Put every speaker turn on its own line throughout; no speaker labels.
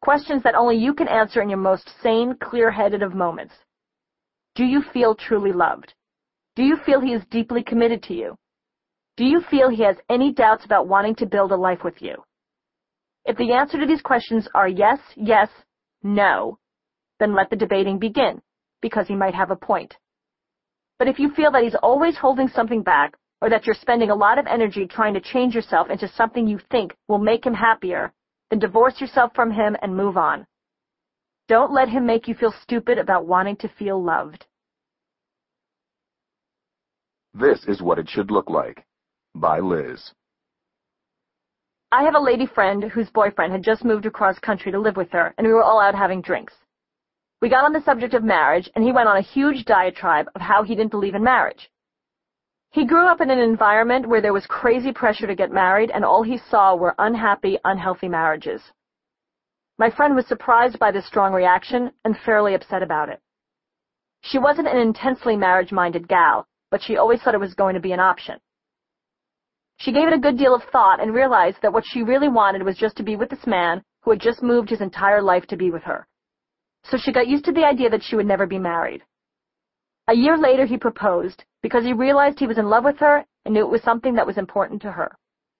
Questions that only you can answer in your most sane, clear-headed of moments. Do you feel truly loved? Do you feel he is deeply committed to you? Do you feel he has any doubts about wanting to build a life with you? If the answer to these questions are yes, yes, no, then let the debating begin, because he might have a point. But if you feel that he's always holding something back, or that you're spending a lot of energy trying to change yourself into something you think will make him happier, then divorce yourself from him and move on. Don't let him make you feel stupid about wanting to feel loved.
This is What It Should Look Like, by Liz.
I have a lady friend whose boyfriend had just moved across country to live with her, and we were all out having drinks. We got on the subject of marriage, and he went on a huge diatribe of how he didn't believe in marriage. He grew up in an environment where there was crazy pressure to get married, and all he saw were unhappy, unhealthy marriages. My friend was surprised by this strong reaction and fairly upset about it. She wasn't an intensely marriage-minded gal, but she always thought it was going to be an option. She gave it a good deal of thought and realized that what she really wanted was just to be with this man who had just moved his entire life to be with her. So she got used to the idea that she would never be married. A year later, he proposed because he realized he was in love with her and knew it was something that was important to her.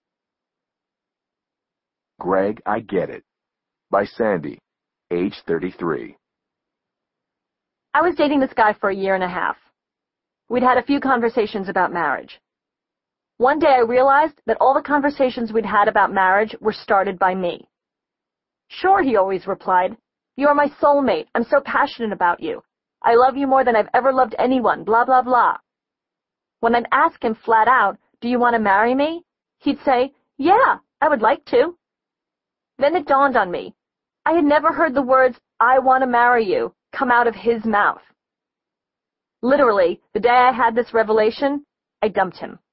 Greg, I Get It, by Sandy, age 33.
I was dating this guy for a year and a half. We'd had a few conversations about marriage. One day I realized that all the conversations we'd had about marriage were started by me. Sure, he always replied. You are my soulmate. I'm so passionate about you. I love you more than I've ever loved anyone, blah, blah, blah. When I'd ask him flat out, do you want to marry me? He'd say, yeah, I would like to. Then it dawned on me. I had never heard the words, I want to marry you, come out of his mouth. Literally, the day I had this revelation, I dumped him.